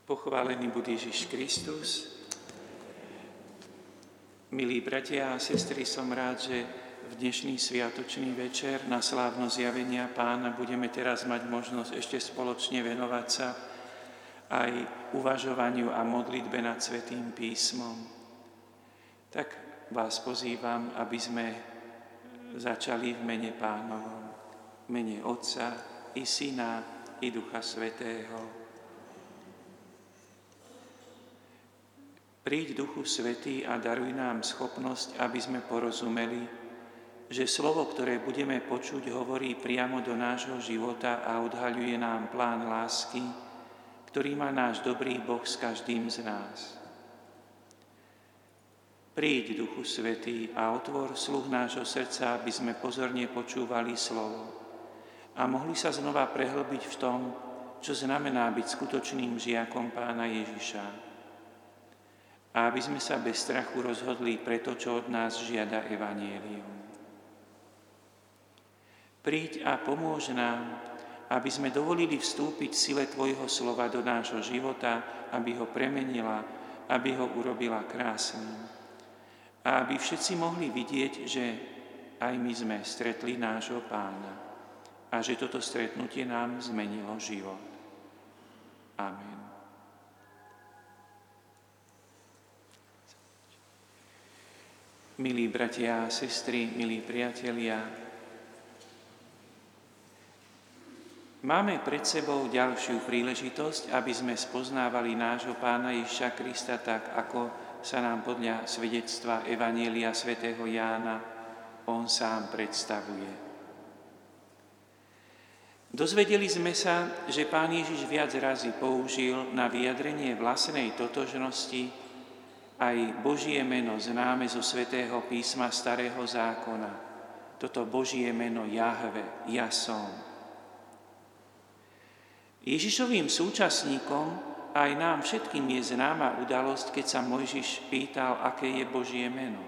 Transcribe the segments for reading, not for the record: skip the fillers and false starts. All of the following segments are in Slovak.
Pochválený buď Ježiš Kristus. Milí bratia a sestry, som rád, že v dnešný sviatočný večer na slávnosť zjavenia Pána budeme teraz mať možnosť ešte spoločne venovať sa aj uvažovaniu a modlitbe nad Svätým písmom. Tak vás pozývam, aby sme začali v mene Pánovom, v mene Otca i Syna i Ducha Svätého. Príď, Duchu Svätý, a daruj nám schopnosť, aby sme porozumeli, že slovo, ktoré budeme počuť, hovorí priamo do nášho života a odhaľuje nám plán lásky, ktorý má náš dobrý Boh s každým z nás. Príď, Duchu Svätý, a otvor sluch nášho srdca, aby sme pozorne počúvali slovo a mohli sa znova prehlbiť v tom, čo znamená byť skutočným žiakom Pána Ježiša. A aby sme sa bez strachu rozhodli pre to, čo od nás žiada evanjelium. Príď a pomôž nám, aby sme dovolili vstúpiť sile Tvojho slova do nášho života, aby ho premenila, aby ho urobila krásnym. A aby všetci mohli vidieť, že aj my sme stretli nášho Pána a že toto stretnutie nám zmenilo život. Amen. Milí bratia a sestry, milí priatelia, máme pred sebou ďalšiu príležitosť, aby sme spoznávali nášho Pána Ježiša Krista tak, ako sa nám podľa svedectva Evanjelia svätého Jána on sám predstavuje. Dozvedeli sme sa, že Pán Ježiš viac razy použil na vyjadrenie vlastnej totožnosti aj Božie meno známe zo Svätého písma Starého zákona. Toto Božie meno Jahve, Ja som. Ježišovým súčasníkom aj nám všetkým je známa udalosť, keď sa Mojžiš pýtal, aké je Božie meno.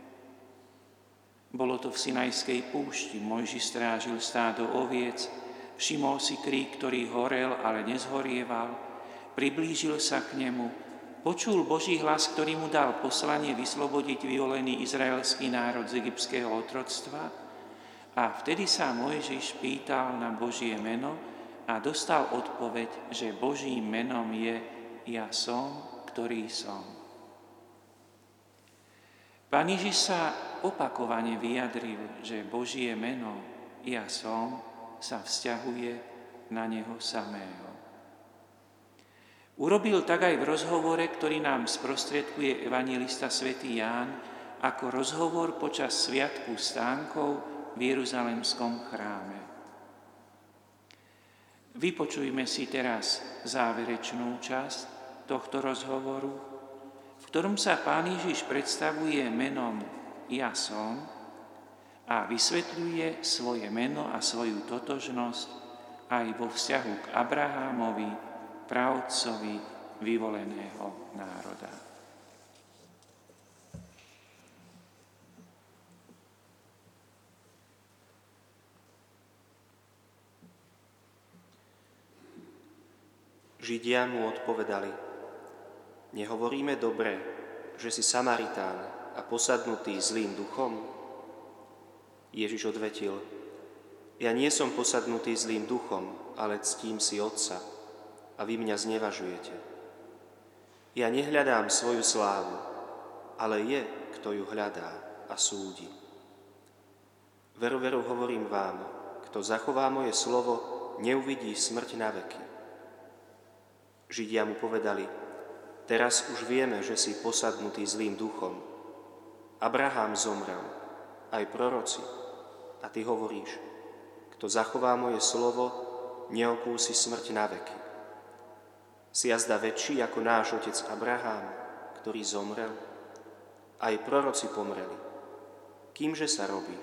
Bolo to v Sinajskej púšti. Mojžiš strážil stádo oviec, všimol si krík, ktorý horel, ale nezhorieval, priblížil sa k nemu, počul Boží hlas, ktorý mu dal poslanie vyslobodiť vyvolený izraelský národ z egyptského otroctva, a vtedy sa Mojžiš pýtal na Božie meno a dostal odpoveď, že Božím menom je Ja som, ktorý som. Pán Ježiš sa opakovane vyjadril, že Božie meno Ja som sa vzťahuje na Neho samého. Urobil tak aj v rozhovore, ktorý nám sprostredkuje evanjelista svätý Ján, ako rozhovor počas sviatku stánkov v Jeruzalemskom chráme. Vypočujme si teraz záverečnú časť tohto rozhovoru, v ktorom sa Pán Ježiš predstavuje menom Ja som a vysvetľuje svoje meno a svoju totožnosť aj vo vzťahu k Abrahámovi, pravdcovi vyvoleného národa. Židia mu odpovedali: Nehovoríme dobre, že si Samaritán a posadnutý zlým duchom? Ježiš odvetil: Ja nie som posadnutý zlým duchom, ale ctím si Otca, a vy mňa znevažujete. Ja nehľadám svoju slávu, ale je, kto ju hľadá a súdi. Veru, veru, hovorím vám, kto zachová moje slovo, neuvidí smrť na veky. Židia mu povedali: Teraz už vieme, že si posadnutý zlým duchom. Abraham zomrel, aj proroci, a ty hovoríš: Kto zachová moje slovo, neokúsi smrť na veky. Si jazda väčší ako náš otec Abraham, ktorý zomrel? Aj proroci pomreli. Kýmže sa robíš?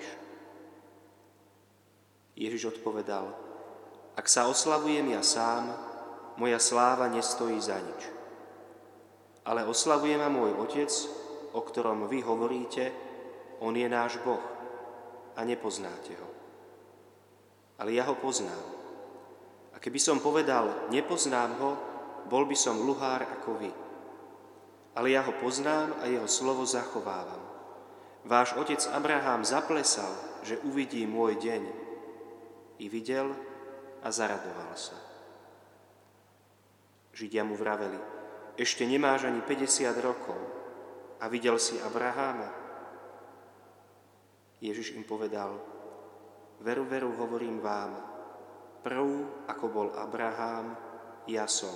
Ježiš odpovedal: Ak sa oslavujem ja sám, moja sláva nestojí za nič. Ale oslavuje ma môj Otec, o ktorom vy hovoríte, on je náš Boh a nepoznáte ho. Ale ja ho poznám. A keby som povedal, nepoznám ho, bol by som luhár ako vy. Ale ja ho poznám a jeho slovo zachovávam. Váš otec Abraham zaplesal, že uvidí môj deň. I videl a zaradoval sa. Židia mu vraveli, ešte nemáš ani 50 rokov a videl si Abraháma? Ježiš im povedal, veru, veru, hovorím vám, prv, ako bol Abrahám, ja som.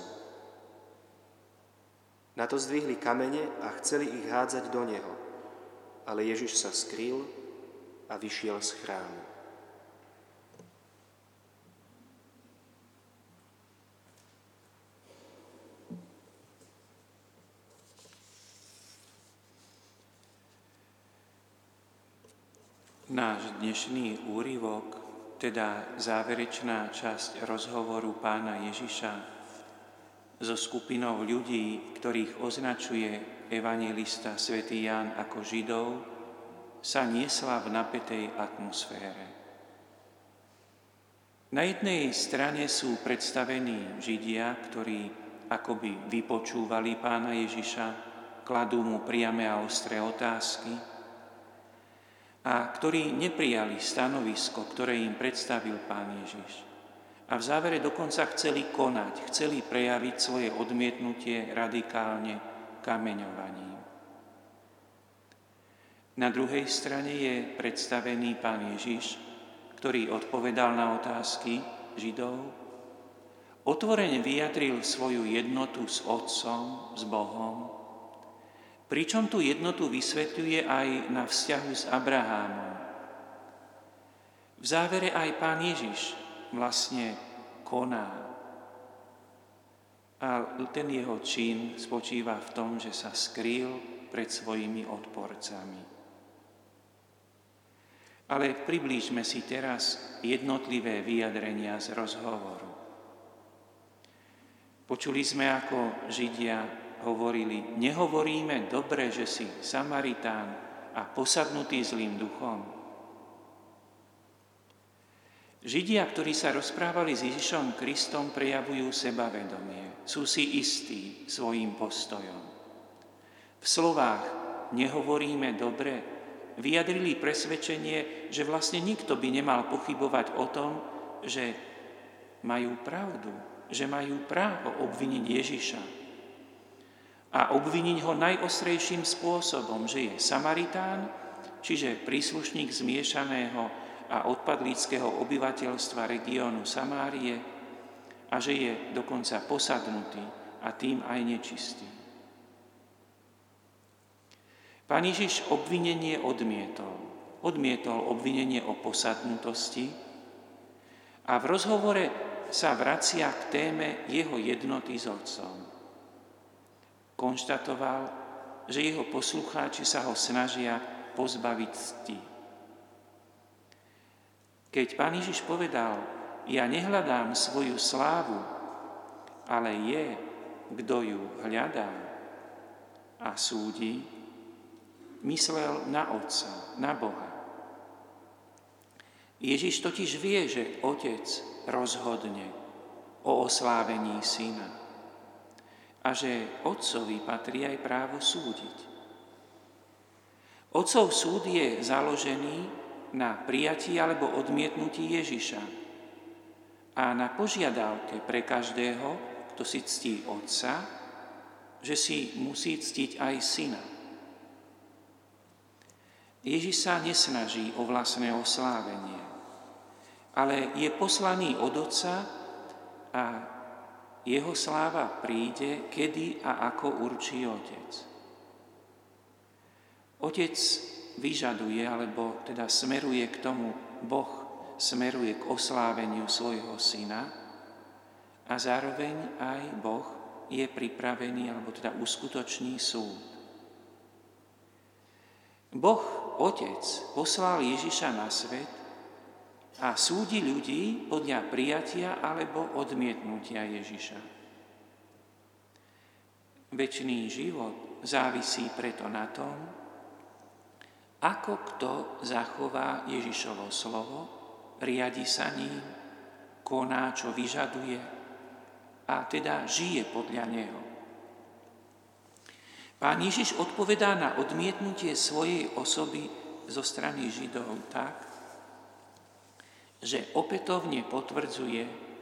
Na to zdvihli kamene a chceli ich hádzať do neho, ale Ježiš sa skryl a vyšiel z chrámu. Náš dnešný úryvok, teda záverečná časť rozhovoru Pána Ježiša so skupinou ľudí, ktorých označuje evanjelista svätý Ján ako Židov, sa niesla v napätej atmosfére. Na jednej strane sú predstavení Židia, ktorí akoby vypočúvali Pána Ježiša, kladú mu priame a ostré otázky a ktorí neprijali stanovisko, ktoré im predstavil Pán Ježiš. A v závere dokonca chceli konať, chceli prejaviť svoje odmietnutie radikálne kameňovaním. Na druhej strane je predstavený Pán Ježiš, ktorý odpovedal na otázky Židov, otvorene vyjadril svoju jednotu s Otcom, s Bohom, pričom tú jednotu vysvetľuje aj na vzťahu s Abrahámom. V závere aj Pán Ježiš vlastne koná. A ten jeho čin spočíva v tom, že sa skrýl pred svojimi odporcami. Ale priblížme si teraz jednotlivé vyjadrenia z rozhovoru. Počuli sme, ako Židia hovorili, nehovoríme dobre, že si Samaritán a posadnutý zlým duchom. Židia, ktorí sa rozprávali s Ježišom Kristom, prejavujú sebavedomie. Sú si istí svojím postojom. V slovách nehovoríme dobre vyjadrili presvedčenie, že vlastne nikto by nemal pochybovať o tom, že majú pravdu, že majú právo obviniť Ježiša. A obviniť ho najostrejším spôsobom, že je Samaritán, čiže príslušník zmiešaného a odpadlíckeho obyvateľstva regiónu Samárie a že je dokonca posadnutý a tým aj nečistý. Pán Ježiš obvinenie odmietol. Odmietol obvinenie o posadnutosti a v rozhovore sa vracia k téme jeho jednoty s Otcom. Konštatoval, že jeho poslucháči sa ho snažia pozbaviť cti. Keď Pán Ježiš povedal, ja nehľadám svoju slávu, ale je, kto ju hľadá a súdi, myslel na Otca, na Boha. Ježiš totiž vie, že Otec rozhodne o oslávení Syna a že Otcovi patrí aj právo súdiť. Otcov súd je založený na prijatí alebo odmietnutí Ježiša a na požiadavke pre každého, kto si ctí Otca, že si musí ctiť aj Syna. Ježiš sa nesnaží o vlastné oslávenie, ale je poslaný od Otca a jeho sláva príde, kedy a ako určí Otec. Otec vyžaduje, alebo teda smeruje k tomu, Boh smeruje k osláveniu svojho Syna a zároveň aj Boh je pripravený, alebo teda uskutoční súd. Boh, Otec, poslal Ježiša na svet a súdi ľudí podľa prijatia alebo odmietnutia Ježiša. Večný život závisí preto na tom, ako kto zachová Ježišovo slovo, riadi sa ním, koná, čo vyžaduje a teda žije podľa neho. Pán Ježiš odpovedá na odmietnutie svojej osoby zo strany Židov tak, že opätovne potvrdzuje,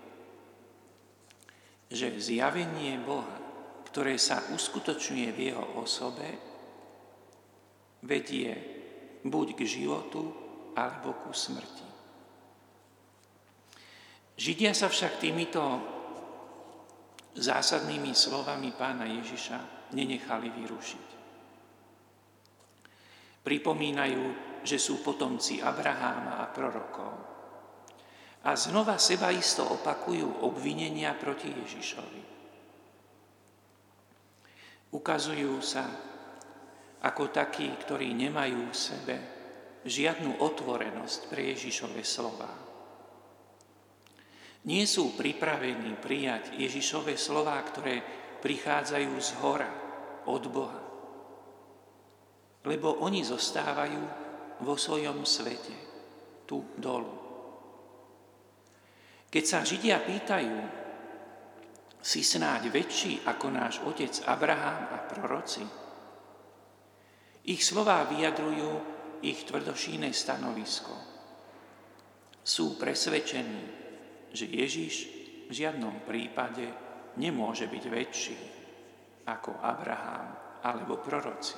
že zjavenie Boha, ktoré sa uskutočňuje v jeho osobe, vedie buď k životu, alebo ku smrti. Židia sa však týmito zásadnými slovami Pána Ježiša nenechali vyrušiť. Pripomínajú, že sú potomci Abraháma a prorokov. A znova sebaisto opakujú obvinenia proti Ježišovi. Ukazujú sa ako takí, ktorí nemajú v sebe žiadnu otvorenosť pre Ježišove slová. Nie sú pripravení prijať Ježišove slová, ktoré prichádzajú z hora, od Boha. Lebo oni zostávajú vo svojom svete, tu dolu. Keď sa Židia pýtajú, si snáď väčší ako náš otec Abraham a proroci, ich slová vyjadrujú ich tvrdošíne stanovisko. Sú presvedčení, že Ježiš v žiadnom prípade nemôže byť väčší ako Abraham alebo proroci.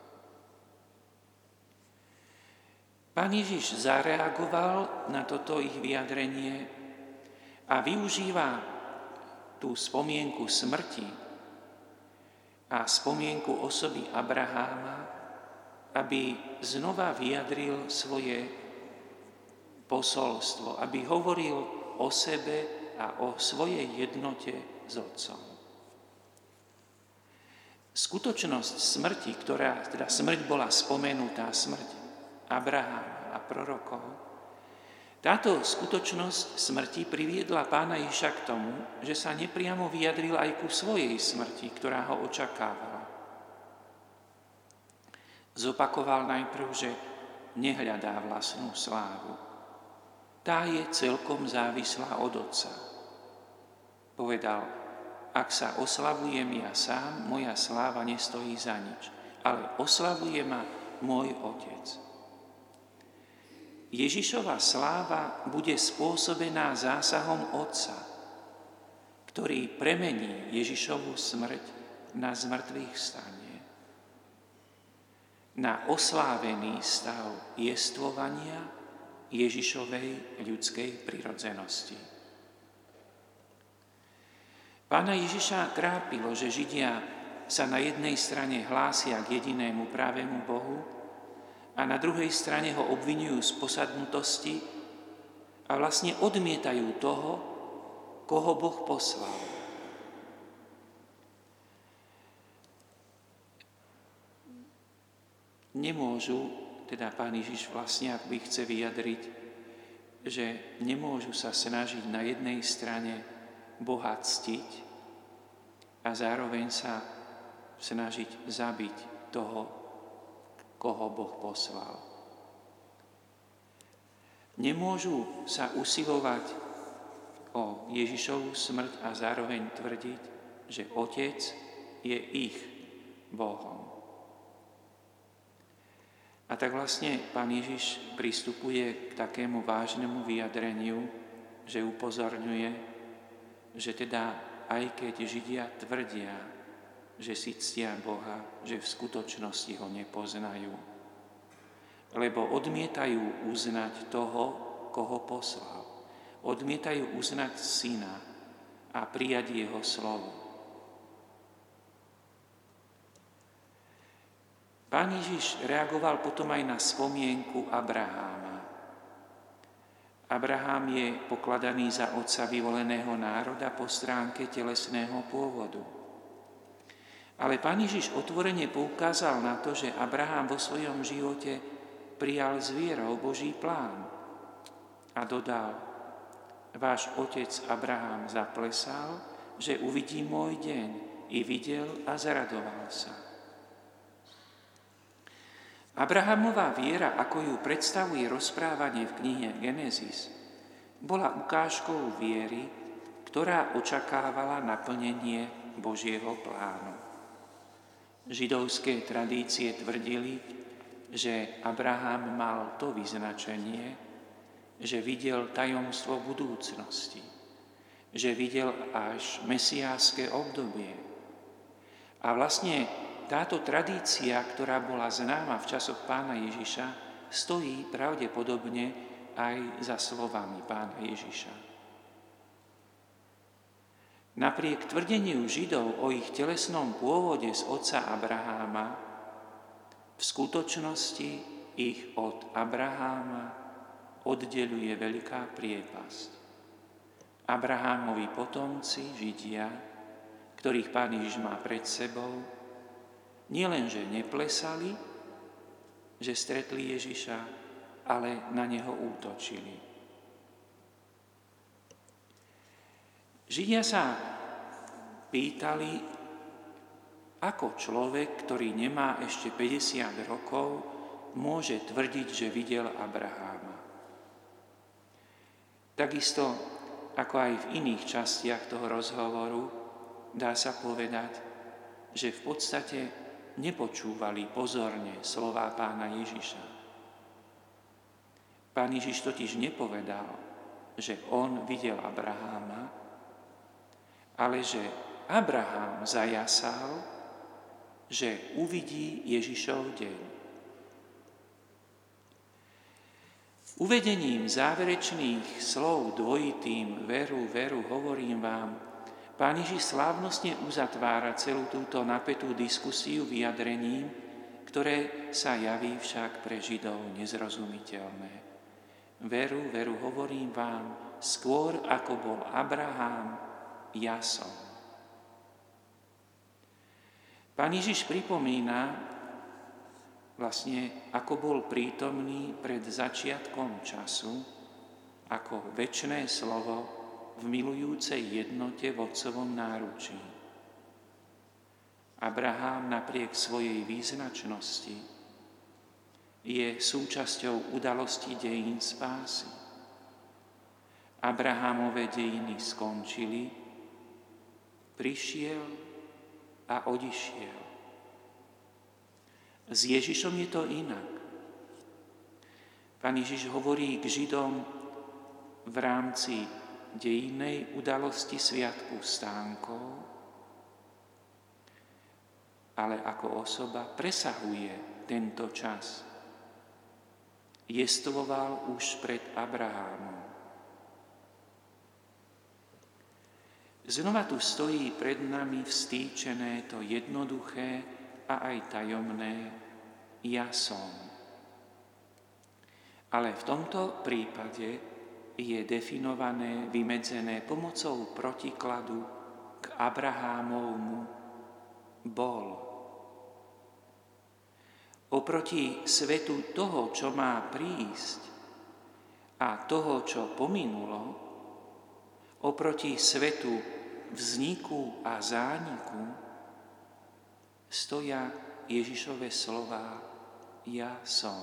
Pán Ježiš zareagoval na toto ich vyjadrenie a využíva tú spomienku smrti a spomienku osoby Abraháma, aby znova vyjadril svoje posolstvo, aby hovoril o sebe a o svojej jednote s Otcom. Skutočnosť smrti, teda smrť bola spomenutá, smrť Abraháma a prorokov, táto skutočnosť smrti priviedla Pána Ježiša k tomu, že sa nepriamo vyjadril aj ku svojej smrti, ktorá ho očakávala. Zopakoval najprv, že nehľadá vlastnú slávu. Tá je celkom závislá od Otca. Povedal, ak sa oslavujem ja sám, moja sláva nestojí za nič, ale oslavuje ma môj Otec. Ježišova sláva bude spôsobená zásahom Otca, ktorý premení Ježišovu smrť na zmrtvých vstanie, na oslávený stav jestvovania Ježišovej ľudskej prirodzenosti. Pána Ježiša trápilo, že Židia sa na jednej strane hlásia k jedinému pravému Bohu a na druhej strane ho obviňujú z posadnutosti a vlastne odmietajú toho, koho Boh poslal. Nemôžu, teda Pán Ježiš vlastne, ak by chce vyjadriť, že nemôžu sa snažiť na jednej strane Boha ctiť a zároveň sa snažiť zabiť toho, koho Boh poslal. Nemôžu sa usilovať o Ježišovu smrť a zároveň tvrdiť, že Otec je ich Bohom. A tak vlastne Pán Ježiš pristupuje k takému vážnemu vyjadreniu, že upozorňuje, že teda aj keď Židia tvrdia, že si ctia Boha, že v skutočnosti ho nepoznajú, lebo odmietajú uznať toho, koho poslal. Odmietajú uznať Syna a prijať jeho slovo. Pán Ježiš reagoval potom aj na spomienku Abraháma. Abrahám je pokladaný za otca vyvoleného národa po stránke telesného pôvodu. Ale Pán Ježiš otvorene poukázal na to, že Abrahám vo svojom živote prijal s vierou Boží plán a dodal, váš otec Abrahám zaplesal, že uvidí môj deň, i videl a zaradoval sa. Abrahamová viera, ako ju predstavuje rozprávanie v knihe Genesis, bola ukážkou viery, ktorá očakávala naplnenie Božieho plánu. Židovské tradície tvrdili, že Abraham mal to vyznačenie, že videl tajomstvo budúcnosti, že videl až mesiášske obdobie. A vlastne táto tradícia, ktorá bola známa v časoch Pána Ježiša, stojí pravdepodobne aj za slovami Pána Ježiša. Napriek tvrdeniu Židov o ich telesnom pôvode z otca Abraháma, v skutočnosti ich od Abraháma oddeľuje veľká priepasť. Abrahámovi potomci, Židia, ktorých Pán Ježiš má pred sebou, nielenže neplesali, že stretli Ježiša, ale na neho útočili. Židia sa pýtali, ako človek, ktorý nemá ešte 50 rokov, môže tvrdiť, že videl Abraháma. Takisto, ako aj v iných častiach toho rozhovoru, dá sa povedať, že v podstate nepočúvali pozorne slová Pána Ježiša. Pán Ježiš totiž nepovedal, že on videl Abraháma, ale že Abrahám zajasal, že uvidí Ježišov deň. Uvedením záverečných slov dvojitým veru, veru, hovorím vám, Pán Ježiš slávnostne uzatvára celú túto napätú diskusiu vyjadrením, ktoré sa javí však pre Židov nezrozumiteľné. Veru, veru, hovorím vám, skôr ako bol Abrahám, ja som. Pán Ježiš pripomína vlastne, ako bol prítomný pred začiatkom času, ako večné slovo v milujúcej jednote v otcovom náručí. Abraham napriek svojej význačnosti je súčasťou udalosti dejín spásy. Abrahamove dejiny skončili, prišiel a odišiel. S Ježišom je to inak. Pán Ježiš hovorí k Židom v rámci dejinnej udalosti Sviatku stánkov, ale ako osoba presahuje tento čas. Jestvoval už pred Abrahámom. Znova tu stojí pred nami vstýčené to jednoduché a aj tajomné ja som. Ale v tomto prípade je definované, vymedzené pomocou protikladu k Abrahámovmu bol. Oproti svetu toho, čo má prísť a toho, čo pominulo, oproti svetu vzniku a zániku stoja Ježišove slová ja som.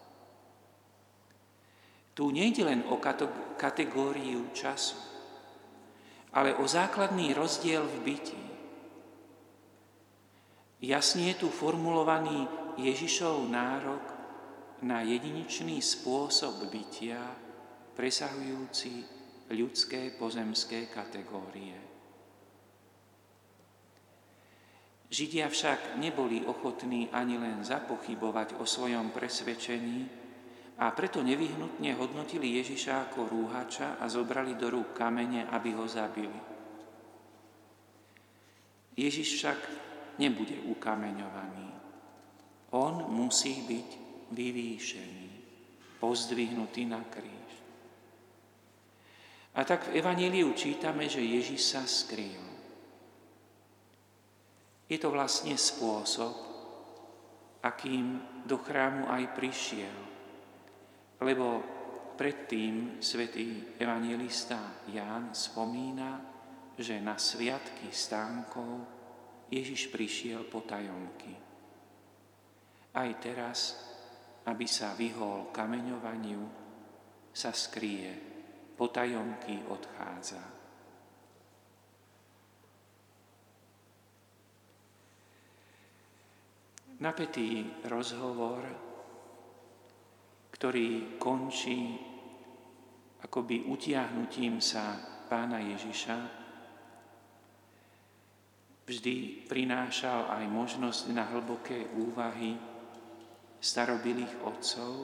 Tu nejde len o kategóriu času, ale o základný rozdiel v byti. Jasne je tu formulovaný Ježišov nárok na jedinečný spôsob bytia, presahujúci ľudské pozemské kategórie. Židia však neboli ochotní ani len zapochybovať o svojom presvedčení a preto nevyhnutne hodnotili Ježiša ako rúhača a zobrali do rúk kamene, aby ho zabili. Ježiš však nebude ukameňovaný. On musí byť vyvýšený, pozdvihnutý na kríž. A tak v Evanjeliu čítame, že Ježiš sa skryl. Je to vlastne spôsob, akým do chrámu aj prišiel. Lebo predtým svätý evanjelista Ján spomína, že na sviatky stánkov Ježiš prišiel potajomky. Aj teraz, aby sa vyhol kameňovaniu, sa skrie, potajomky odchádza. napätý rozhovor, ktorý končí akoby utiahnutím sa Pána Ježiša, vždy prinášal aj možnosť na hlboké úvahy starobilých otcov.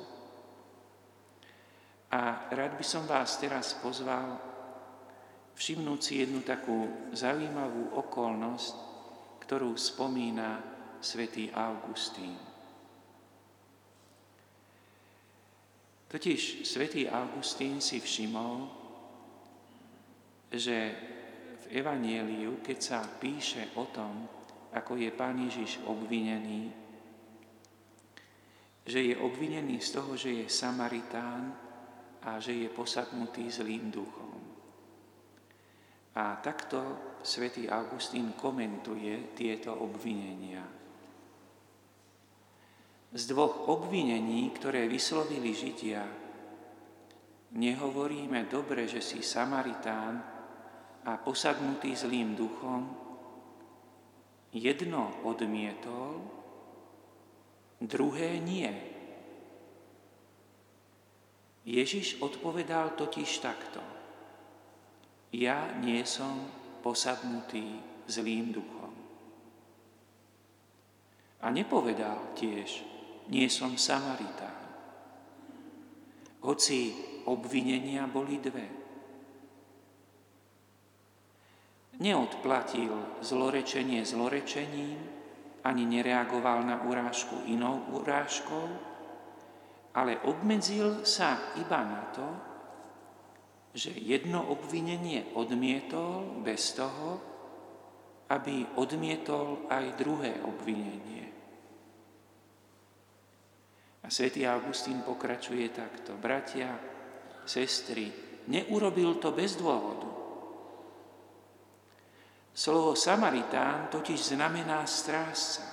A rád by som vás teraz pozval všimnúť si jednu takú zaujímavú okolnosť, ktorú spomína svätý Augustín. Totiž svätý Augustín si všimol, že v Evanjeliu, keď sa píše o tom, ako je Pán Ježiš obvinený, že je obvinený z toho, že je Samaritán a že je posadnutý zlým duchom. A takto svätý Augustín komentuje tieto obvinenia. Z dvoch obvinení, ktoré vyslovili Židia, nehovoríme dobre, že si Samaritán a posadnutý zlým duchom, jedno odmietol, druhé nie. Ježiš odpovedal totiž takto: ja nie som posadnutý zlým duchom. A nepovedal tiež: nie som Samaritán. Hoci obvinenia boli dve. Neodplatil zlorečenie zlorečením, ani nereagoval na urážku inou urážkou, ale obmedzil sa iba na to, že jedno obvinenie odmietol bez toho, aby odmietol aj druhé obvinenie. A svätý Augustín pokračuje takto: bratia, sestry, neurobil to bez dôvodu. Slovo Samaritán totiž znamená strážca.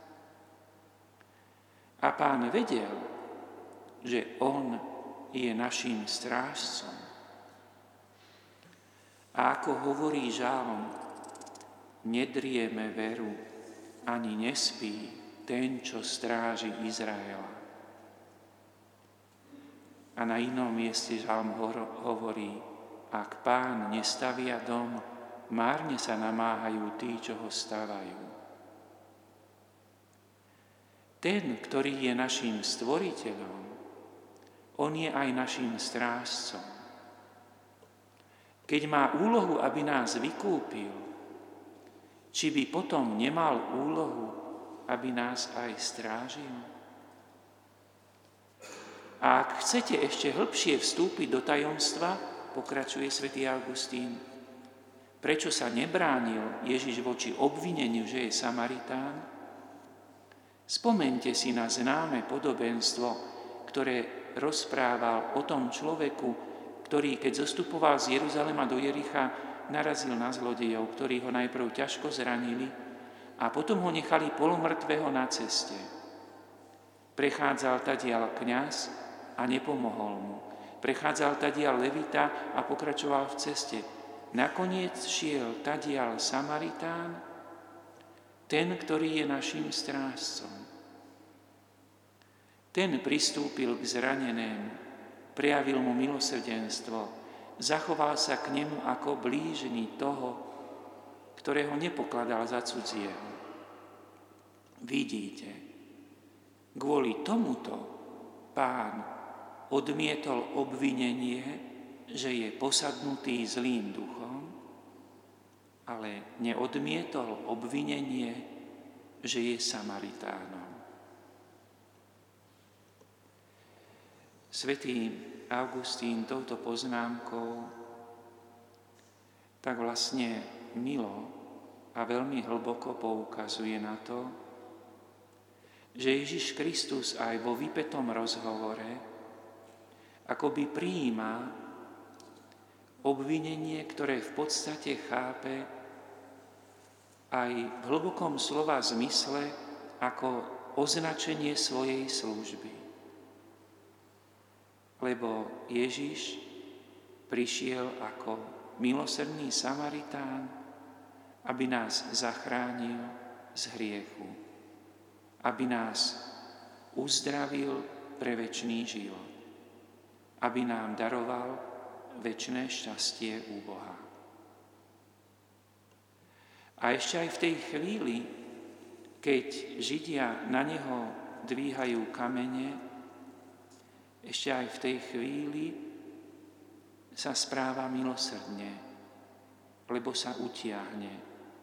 A Pán vedel, že on je naším strážcom. A ako hovorí žálom, nedrieme veru, ani nespí ten, čo stráži Izraela. A na inom mieste žalm hovorí: ak Pán nestavia dom, márne sa namáhajú tí, čo ho stavajú. Ten, ktorý je naším stvoriteľom, on je aj naším strážcom. Keď má úlohu, aby nás vykúpil, či by potom nemal úlohu, aby nás aj strážil? A ak chcete ešte hĺbšie vstúpiť do tajomstva, pokračuje svätý Augustín, prečo sa nebránil Ježiš voči obvineniu, že je Samaritán? Spomeňte si na známe podobenstvo, ktoré rozprával o tom človeku, ktorý, keď zostupoval z Jeruzalema do Jericha, narazil na zlodejov, ktorí ho najprv ťažko zranili a potom ho nechali polomrtvého na ceste. Prechádzal tadiaľ kňaz a nepomohol mu. Prechádzal tadiaľ levita a pokračoval v ceste. Nakoniec šiel tadiaľ Samaritán, ten, ktorý je naším strážcom. Ten pristúpil k zranenému, prejavil mu milosrdenstvo, zachoval sa k nemu ako blížny toho, ktorého nepokladal za cudzieho. Vidíte, kvôli tomuto Pán odmietol obvinenie, že je posadnutý zlým duchom, ale neodmietol obvinenie, že je Samaritánom. Svätý Augustín touto poznámkou tak vlastne milo a veľmi hlboko poukazuje na to, že Ježiš Kristus aj vo vypätom rozhovore akoby prijíma obvinenie, ktoré v podstate chápe aj v hlbokom slova zmysle ako označenie svojej služby. Lebo Ježiš prišiel ako milosrdný Samaritán, aby nás zachránil z hriechu. aby nás uzdravil pre večný život, aby nám daroval večné šťastie u Boha. A ešte aj v tej chvíli, keď Židia na neho dvíhajú kamene, ešte aj v tej chvíli sa správa milosrdne, lebo sa utiahne.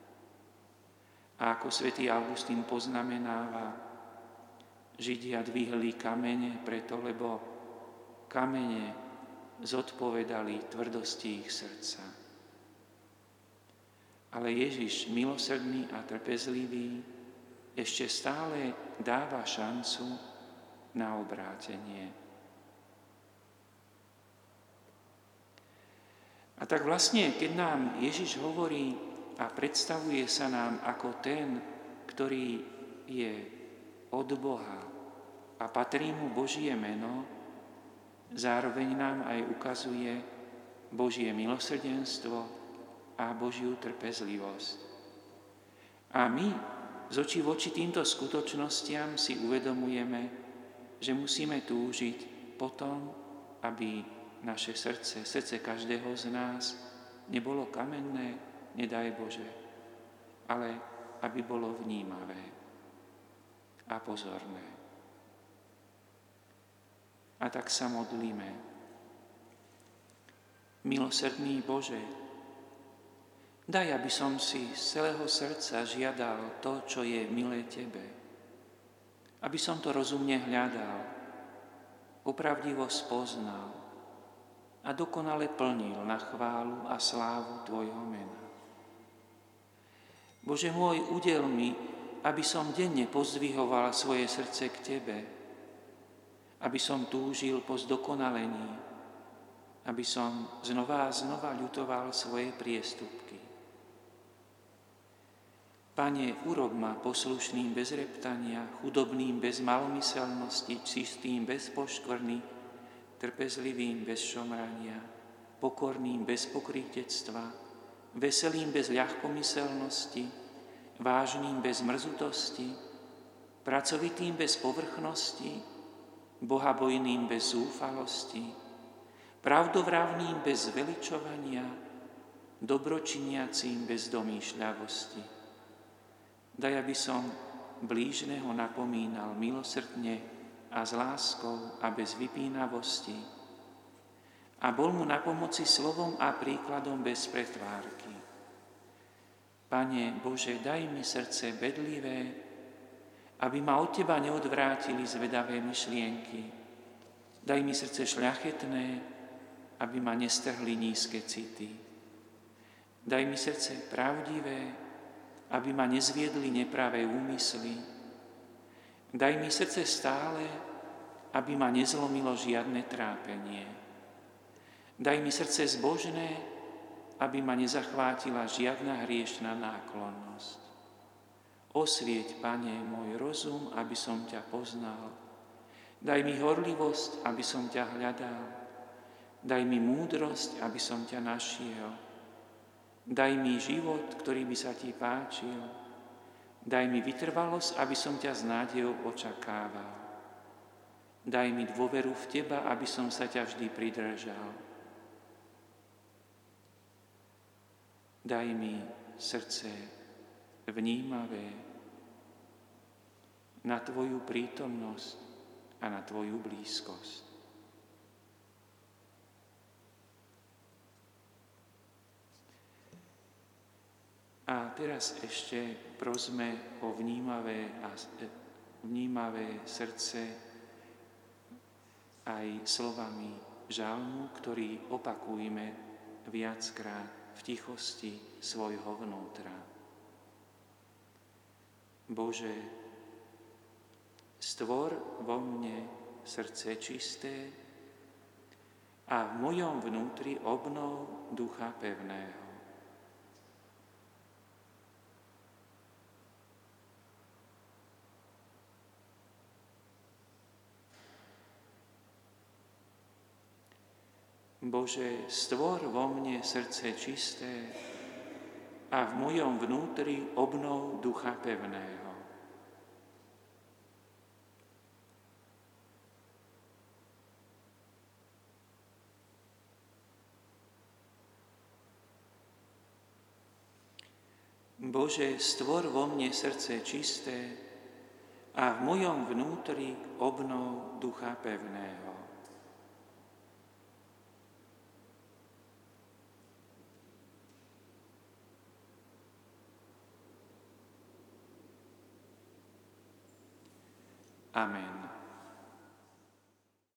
A ako svätý Augustín poznamenáva, Židia dvihli kamene preto, lebo kamene zodpovedali tvrdosti ich srdca. Ale Ježiš, milosrdný a trpezlivý, ešte stále dáva šancu na obrátenie. A tak vlastne, keď nám Ježiš hovorí a predstavuje sa nám ako ten, ktorý je od Boha a patrí mu Božie meno, zároveň nám aj ukazuje Božie milosrdenstvo a Božiu trpezlivosť. A my z očí v oči týmto skutočnostiam si uvedomujeme, že musíme túžiť potom, aby naše srdce každého z nás nebolo kamenné, nedaj Bože, ale aby bolo vnímavé a pozorné. A tak sa modlíme. Milosrdný Bože, daj, aby som si z celého srdca žiadal to, čo je milé Tebe. Aby som to rozumne hľadal, opravdivo spoznal a dokonale plnil na chválu a slávu Tvojho mena. Bože môj, udel mi, aby som denne pozdvihoval svoje srdce k Tebe, aby som túžil po zdokonalení, aby som znova a znova ľutoval svoje priestupky. Pane, urob ma poslušným bez reptania, chudobným bez malomyselnosti, čistým bez poškvrny, trpezlivým bez šomrania, pokorným bez pokrytectva, veselým bez ľahkomyselnosti, vážnym bez mrzutosti, pracovitým bez povrchnosti, bohabojným bez zúfalosti, pravdovravným bez zveličovania, dobročiniacím bez domýšľavosti. Daj, aby som blížneho napomínal milosrdne a s láskou a bez vypínavosti a bol mu na pomoci slovom a príkladom bez pretvárky. Pane Bože, daj mi srdce bedlivé, aby ma od Teba neodvrátili zvedavé myšlienky. Daj mi srdce šľachetné, aby ma nestrhli nízke city. Daj mi srdce pravdivé, aby ma nezviedli nepravé úmysly. Daj mi srdce stále, aby ma nezlomilo žiadne trápenie. Daj mi srdce zbožné, aby ma nezachvátila žiadna hriešna náklonnosť. Osvieť, Pane, môj rozum, aby som ťa poznal. Daj mi horlivosť, aby som ťa hľadal. Daj mi múdrosť, aby som ťa našiel. Daj mi život, ktorý by sa Ti páčil. Daj mi vytrvalosť, aby som ťa s nádejou očakával. Daj mi dôveru v Teba, aby som sa ťa vždy pridržal. Daj mi srdce vnímavé na Tvoju prítomnosť a na Tvoju blízkosť. A teraz ešte prosme o vnímavé srdce aj slovami žalmu, ktorý opakujeme viackrát v tichosti svojho vnútra. Bože, stvor vo mne srdce čisté a v mojom vnútri obnov ducha pevného. Bože, stvor vo mne srdce čisté a v mojom vnútri obnov ducha pevného. Bože, stvor vo mne srdce čisté a v mojom vnútri obnov ducha pevného. Amen.